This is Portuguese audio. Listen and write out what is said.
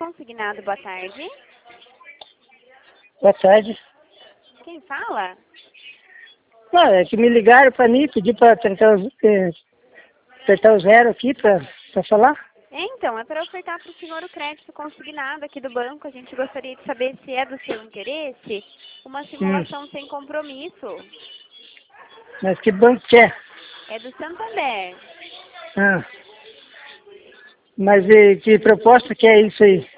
Consignado, boa tarde. Boa tarde. Quem fala? Não, é que me ligaram para mim, pedi para apertar o zero aqui para falar. Então, é para ofertar para o senhor o crédito consignado aqui do banco. A gente gostaria de saber se é do seu interesse uma simulação sem compromisso. Mas que banco que é? É do Santander. Ah. Mas que proposta que é isso aí?